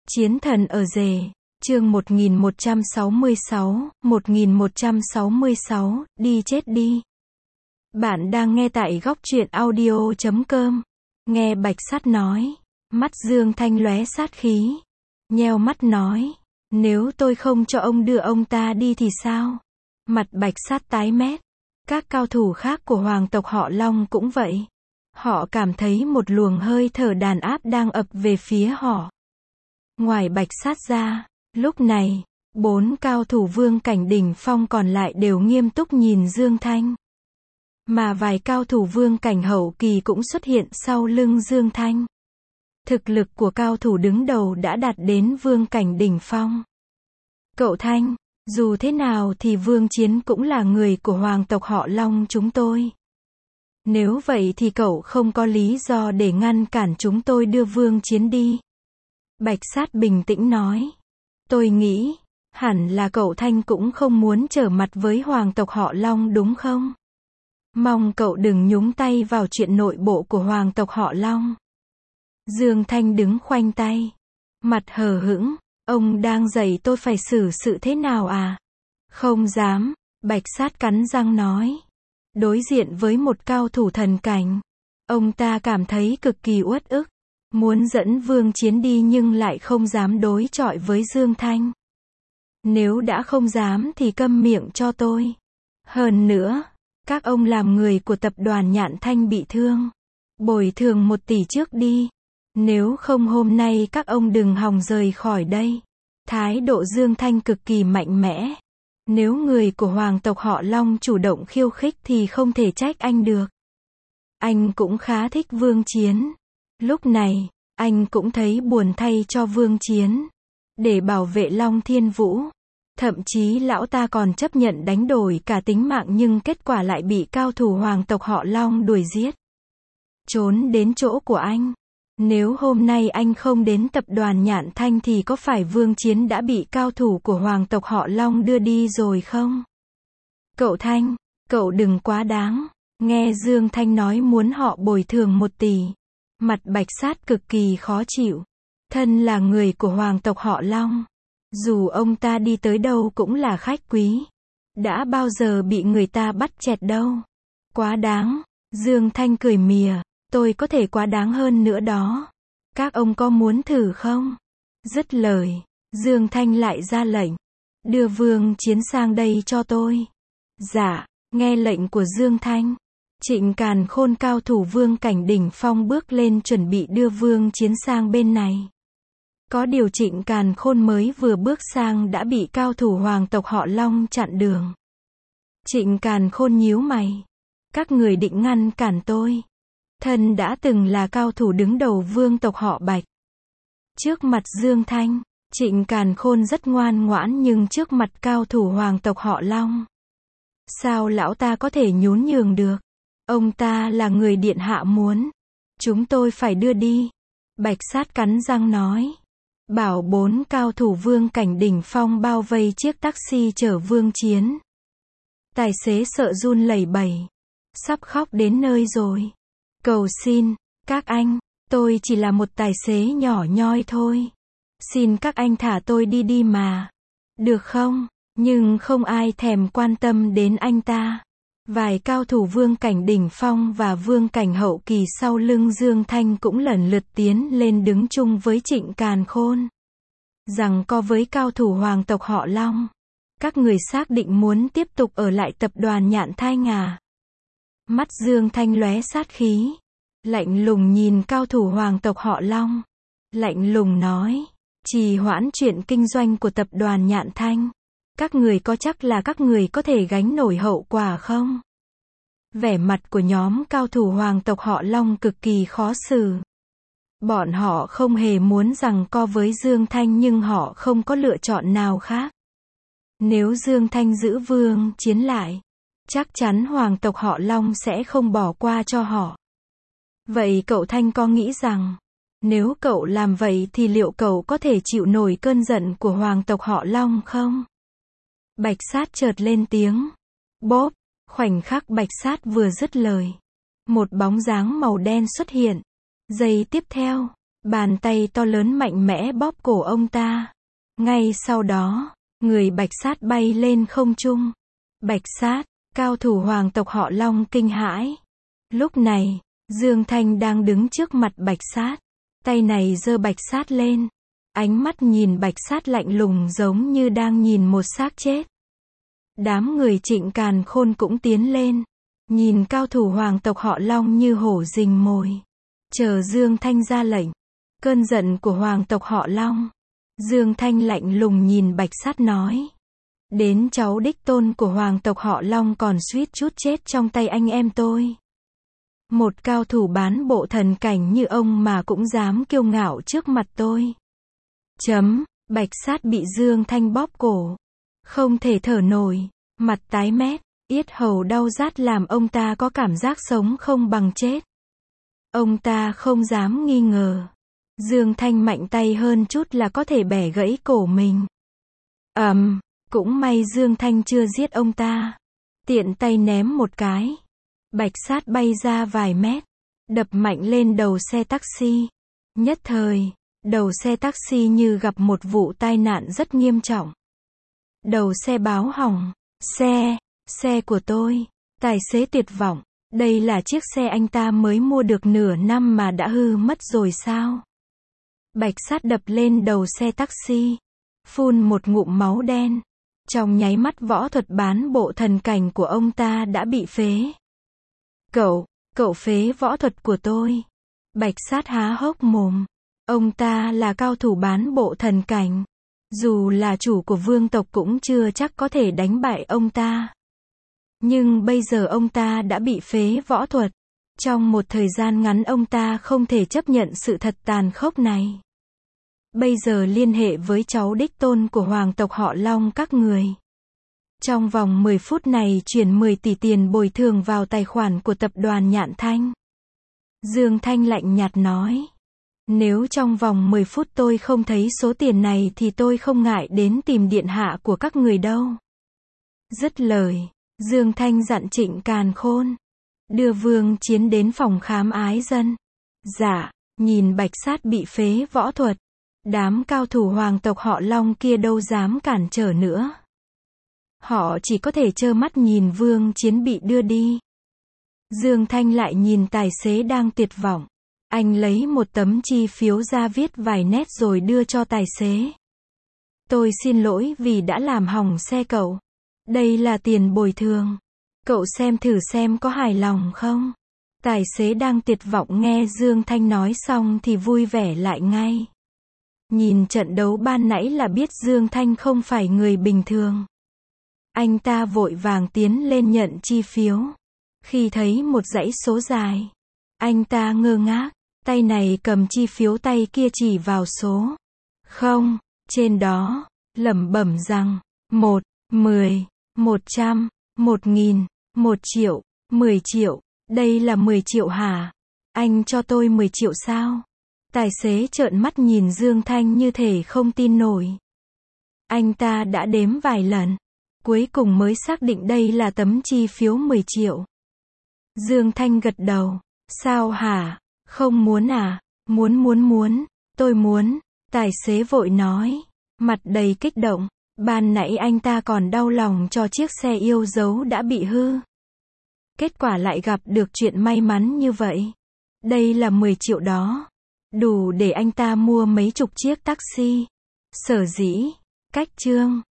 Chiến thần ở rể, chương 1166, đi chết đi. Bạn đang nghe tại góc truyện audio.com. Nghe Bạch Sát nói. Mắt Dương Thanh lóe sát khí. Nheo mắt nói. Nếu tôi không cho ông đưa ông ta đi thì sao? Mặt Bạch Sát tái mét. Các cao thủ khác của hoàng tộc họ Long cũng vậy. Họ cảm thấy một luồng hơi thở đàn áp đang ập về phía họ. Ngoài Bạch Sát ra, lúc này, 4 cao thủ vương cảnh đỉnh phong còn lại đều nghiêm túc nhìn Dương Thanh. Mà vài cao thủ vương cảnh hậu kỳ cũng xuất hiện sau lưng Dương Thanh. Thực lực của cao thủ đứng đầu đã đạt đến vương cảnh đỉnh phong. Cậu Thanh, dù thế nào thì Vương Chiến cũng là người của hoàng tộc họ Long chúng tôi. Nếu vậy thì cậu không có lý do để ngăn cản chúng tôi đưa Vương Chiến đi. Bạch Sát bình tĩnh nói. Tôi nghĩ, hẳn là cậu Thanh cũng không muốn trở mặt với hoàng tộc họ Long đúng không? Mong cậu đừng nhúng tay vào chuyện nội bộ của hoàng tộc họ Long. Dương Thanh đứng khoanh tay. Mặt hờ hững. Ông đang dạy tôi phải xử sự thế nào à? Không dám. Bạch Sát cắn răng nói. Đối diện với một cao thủ thần cảnh, ông ta cảm thấy cực kỳ uất ức. Muốn dẫn Vương Chiến đi nhưng lại không dám đối chọi với Dương Thanh. Nếu đã không dám thì câm miệng cho tôi. Hơn nữa, các ông làm người của tập đoàn Nhạn Thanh bị thương. Bồi thường 1 tỷ trước đi. Nếu không hôm nay các ông đừng hòng rời khỏi đây. Thái độ Dương Thanh cực kỳ mạnh mẽ. Nếu người của hoàng tộc họ Long chủ động khiêu khích thì không thể trách anh được. Anh cũng khá thích Vương Chiến. Lúc này, anh cũng thấy buồn thay cho Vương Chiến. Để bảo vệ Long Thiên Vũ. Thậm chí lão ta còn chấp nhận đánh đổi cả tính mạng nhưng kết quả lại bị cao thủ hoàng tộc họ Long đuổi giết. Trốn đến chỗ của anh. Nếu hôm nay anh không đến tập đoàn Nhạn Thanh thì có phải Vương Chiến đã bị cao thủ của hoàng tộc họ Long đưa đi rồi không? Cậu Thanh, cậu đừng quá đáng. Nghe Dương Thanh nói muốn họ bồi thường 1 tỷ. Mặt Bạch Sát cực kỳ khó chịu. Thân là người của hoàng tộc họ Long. Dù ông ta đi tới đâu cũng là khách quý. Đã bao giờ bị người ta bắt chẹt đâu. Quá đáng. Dương Thanh cười mỉa. Tôi có thể quá đáng hơn nữa đó. Các ông có muốn thử không? Dứt lời, Dương Thanh lại ra lệnh. Đưa Vương Chiến sang đây cho tôi. Dạ, nghe lệnh của Dương Thanh. Trịnh Càn Khôn cao thủ vương cảnh đỉnh phong bước lên chuẩn bị đưa Vương Chiến sang bên này. Có điều Trịnh Càn Khôn mới vừa bước sang đã bị cao thủ hoàng tộc họ Long chặn đường. Trịnh Càn Khôn nhíu mày. Các người định ngăn cản tôi. Thân đã từng là cao thủ đứng đầu vương tộc họ Bạch. Trước mặt Dương Thanh, Trịnh Càn Khôn rất ngoan ngoãn nhưng trước mặt cao thủ hoàng tộc họ Long. Sao lão ta có thể nhún nhường được? Ông ta là người điện hạ muốn. Chúng tôi phải đưa đi. Bạch Sát cắn răng nói. Bảo 4 cao thủ vương cảnh đỉnh phong bao vây chiếc taxi chở Vương Chiến. Tài xế sợ run lẩy bẩy. Sắp khóc đến nơi rồi. Cầu xin, các anh, tôi chỉ là một tài xế nhỏ nhoi thôi. Xin các anh thả tôi đi đi mà. Được không? Nhưng không ai thèm quan tâm đến anh ta. Vài cao thủ vương cảnh đỉnh phong và vương cảnh hậu kỳ sau lưng Dương Thanh cũng lần lượt tiến lên đứng chung với Trịnh Càn Khôn. Giằng co với cao thủ hoàng tộc họ Long. Các người xác định muốn tiếp tục ở lại tập đoàn Nhạn Thanh à? Mắt Dương Thanh lóe sát khí. Lạnh lùng nhìn cao thủ hoàng tộc họ Long. Lạnh lùng nói. Trì hoãn chuyện kinh doanh của tập đoàn Nhạn Thanh. Các người có chắc là các người có thể gánh nổi hậu quả không? Vẻ mặt của nhóm cao thủ hoàng tộc họ Long cực kỳ khó xử. Bọn họ không hề muốn giằng co với Dương Thanh nhưng họ không có lựa chọn nào khác. Nếu Dương Thanh giữ Vương Chiến lại, chắc chắn hoàng tộc họ Long sẽ không bỏ qua cho họ. Vậy cậu Thanh có nghĩ rằng, nếu cậu làm vậy thì liệu cậu có thể chịu nổi cơn giận của hoàng tộc họ Long không? Bạch Sát chợt lên tiếng. Bốp, khoảnh khắc Bạch Sát vừa dứt lời. Một bóng dáng màu đen xuất hiện. Giây tiếp theo, Bàn tay to lớn mạnh mẽ bóp cổ ông ta. Ngay sau đó, người Bạch Sát bay lên không trung. Bạch Sát, cao thủ hoàng tộc họ Long kinh hãi. Lúc này, Dương Thanh đang đứng trước mặt Bạch Sát. Tay này giơ Bạch Sát lên. Ánh mắt nhìn Bạch Sát lạnh lùng giống như đang nhìn một xác chết. Đám người Trịnh Càn Khôn cũng tiến lên. Nhìn cao thủ hoàng tộc họ Long như hổ rình mồi. Chờ Dương Thanh ra lệnh. Cơn giận của hoàng tộc họ Long. Dương Thanh lạnh lùng nhìn Bạch Sát nói. Đến cháu đích tôn của hoàng tộc họ Long còn suýt chút chết trong tay anh em tôi. Một cao thủ bán bộ thần cảnh như ông mà cũng dám kiêu ngạo trước mặt tôi. Bạch Sát bị Dương Thanh bóp cổ. Không thể thở nổi, mặt tái mét, yết hầu đau rát làm ông ta có cảm giác sống không bằng chết. Ông ta không dám nghi ngờ. Dương Thanh mạnh tay hơn chút là có thể bẻ gãy cổ mình. Cũng may Dương Thanh chưa giết ông ta. Tiện tay ném một cái. Bạch Sát bay ra vài mét. Đập mạnh lên đầu xe taxi. Nhất thời, đầu xe taxi như gặp một vụ tai nạn rất nghiêm trọng. Đầu xe báo hỏng. Xe của tôi. Tài xế tuyệt vọng. Đây là chiếc xe anh ta mới mua được nửa năm mà đã hư mất rồi sao? Bạch Sát đập lên đầu xe taxi. Phun một ngụm máu đen. Trong nháy mắt võ thuật bán bộ thần cảnh của ông ta đã bị phế. Cậu phế võ thuật của tôi. Bạch Sát há hốc mồm. Ông ta là cao thủ bán bộ thần cảnh. Dù là chủ của vương tộc cũng chưa chắc có thể đánh bại ông ta. Nhưng bây giờ ông ta đã bị phế võ thuật. Trong một thời gian ngắn ông ta không thể chấp nhận sự thật tàn khốc này. Bây giờ liên hệ với cháu đích tôn của hoàng tộc họ Long các người. Trong vòng 10 phút này chuyển 10 tỷ tiền bồi thường vào tài khoản của tập đoàn Nhạn Thanh. Dương Thanh lạnh nhạt nói. Nếu trong vòng 10 phút tôi không thấy số tiền này thì tôi không ngại đến tìm điện hạ của các người đâu. Dứt lời, Dương Thanh dặn Trịnh Càn Khôn. Đưa Vương Chiến đến phòng khám ái dân. Dạ, nhìn Bạch Sát bị phế võ thuật. Đám cao thủ hoàng tộc họ Long kia đâu dám cản trở nữa. Họ chỉ có thể trơ mắt nhìn Vương Chiến bị đưa đi. Dương Thanh lại nhìn tài xế đang tuyệt vọng. Anh lấy một tấm chi phiếu ra viết vài nét rồi đưa cho tài xế. Tôi xin lỗi vì đã làm hỏng xe cậu. Đây là tiền bồi thường. Cậu xem thử xem có hài lòng không? Tài xế đang tuyệt vọng nghe Dương Thanh nói xong thì vui vẻ lại ngay. Nhìn trận đấu ban nãy là biết Dương Thanh không phải người bình thường. Anh ta vội vàng tiến lên nhận chi phiếu. Khi thấy một dãy số dài, anh ta ngơ ngác, tay này cầm chi phiếu tay kia chỉ vào số. Không, trên đó, lẩm bẩm rằng, 1, 10, 100, 1000, 1 triệu, 10 triệu, đây là 10 triệu hả? Anh cho tôi 10 triệu sao? Tài xế trợn mắt nhìn Dương Thanh như thể không tin nổi. Anh ta đã đếm vài lần, cuối cùng mới xác định đây là tấm chi phiếu 10 triệu. Dương Thanh gật đầu. Sao hả? Không muốn à? Muốn, tôi muốn. Tài xế vội nói, mặt đầy kích động. Ban nãy anh ta còn đau lòng cho chiếc xe yêu dấu đã bị hư. Kết quả lại gặp được chuyện may mắn như vậy. Đây là 10 triệu đó. Đủ để anh ta mua mấy chục chiếc taxi. Sở dĩ, cách chương.